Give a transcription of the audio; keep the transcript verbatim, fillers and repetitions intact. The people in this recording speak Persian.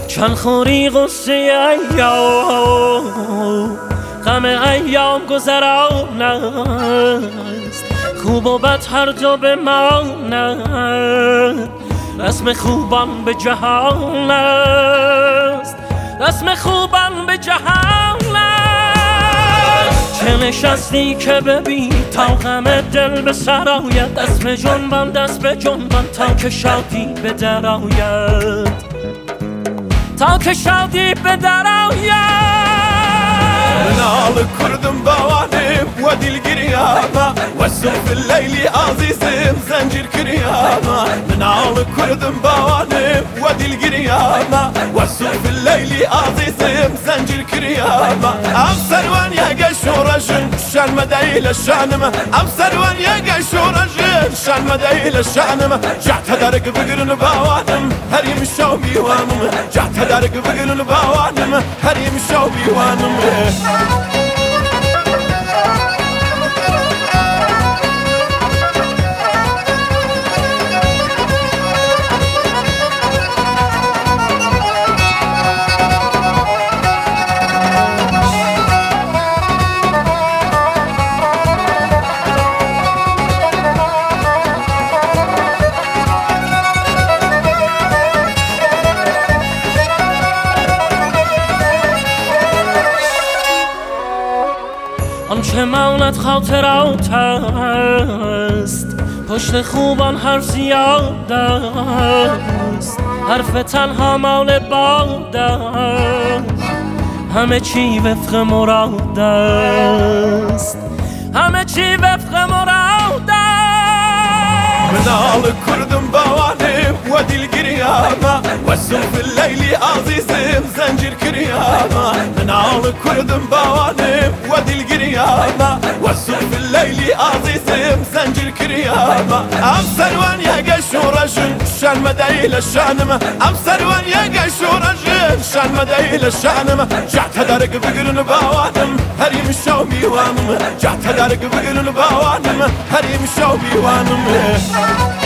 چند خوری غصه ایام غم ایام گذران است، خوب و بد هر دو بماند، رسم خوبان به جهان است، رسم خوبان به جهان است. چه نشستی که ببین تا غم دل به سر آید، دست به جنبان دست به جنبان تا که شادی به در آید، تا که شادی به در آید. منال كردم بوانم ودي القريامة والسوف الليلي عزيزم زنجير كريامة. منال كردم بوانم ودي القريامة والسوف الليلي عزيزم زنجير كريامة. أبصر وان يقى شورجن شان مدايل الشانمة، أبصر وان يقى شورجن شان مدايل الشانمة. جعت هدارك بقرن بوانم هريم الشو بيوانم، جعت هدارك بقرن بوانم هريم الشو بيوانم. آنچه ماند خاطرات است، پشت خوبان حرف زیاد است، حرف تنها مال باد است، همه چی وفق مراد است، همه چی وفق مراد است. منال كردم بوانم ودي القريامة والسوف الليلي عزيزم زنجير كريامة. منال كردم بوانم ودي القريامة والسوف الليلي عزيزم زنجير كريامة. أبصر وان يقى شورجن شان مدايل الشانمة، أبصر وان يقى شورجن شان مدايل الشانمة. جعت هدارك بقرن بوانم هريم الشو بيوانم، جعت هدارك بقرن بوانم هريم الشو بيوانم.